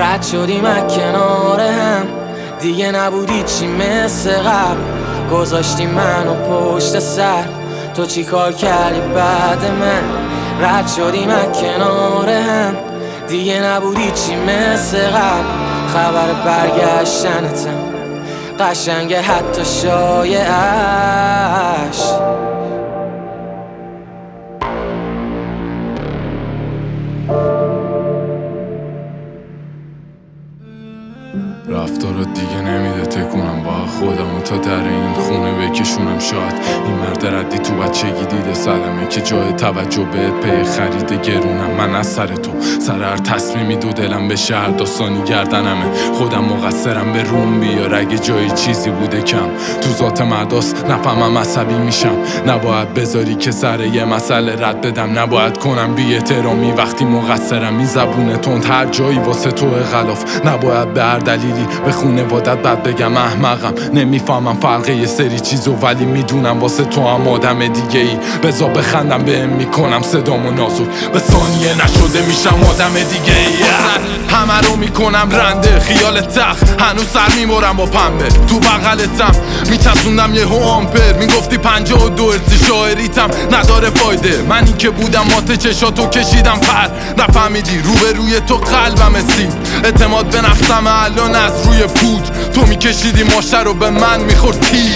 رد شدیم از کنار هم، دیگه نبودی چی مثل قبل. گذاشتی منو پشت سر، تو چی کار کردی بعد من؟ رد شدیم از کنار هم، دیگه نبودی چی مثل قبل. خبر برگشتنتم قشنگه حتی شایعش. رفتارات دیگه نمیده تکونم، با خودمو تا در این خونه بکشونم. شاید این مرد ردی تو بچگی دیده صدمه که جای توجه بهت پی خرید گرونم. من از سر تو سر هر تصمیمی دو دلم به شهر داستانی گردنمه. خودم مقصرم به روم بیار اگه جای چیزی بوده کم. تو ذات مرداست نفهمم عصبی میشم. نباید بذاری که سر یه مسئله رد بدم، نباید کنم بی احترامی وقتی مقصرم. این زبون تند هر جایی واسه تو غلاف، نباید به هر دلیلی به خونوادت بد بگم. احمقم نمیفهمم فرق یه سری چیزو، ولی میدونم واسه تو هم آدم دیگه ای. بذار بخندم بهم میکنم صدامو نازک، به ثانیه نشده میشم آدم دیگه ای. همه رو میکنم رنده خیال تخت، هنوز سر میمورم با پنبه. تو بغلتم میچسوندم یه آمپر، میگفتی 52 ارتی شاعریتم نداره فایده. منی که بودم مات چشاتو کشیدم پر، نفهمیدی روبروی تو قلبم سید. اعتماد به نفسم الان از روی پود، تو میکشیدی ماشه رو به من میخورد تیر.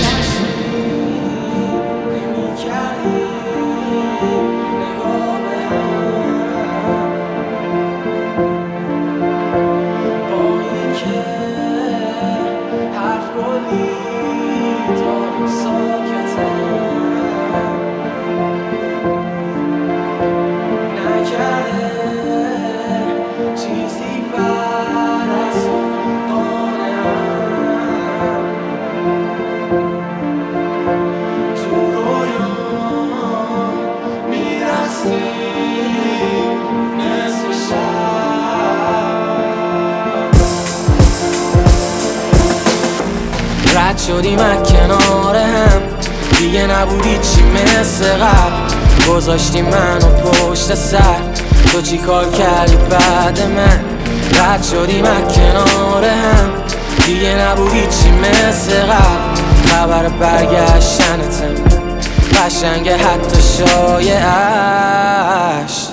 رد شدیم از کنار هم، دیگه نبودی چی مثل قبل. گذاشتی منو پشت سر، تو چی کار کردی بعد من؟ رد شدیم از کنار هم، دیگه نبودی چی مثل قبل. خبر برگشتنتم قشنگه حتی شایعش.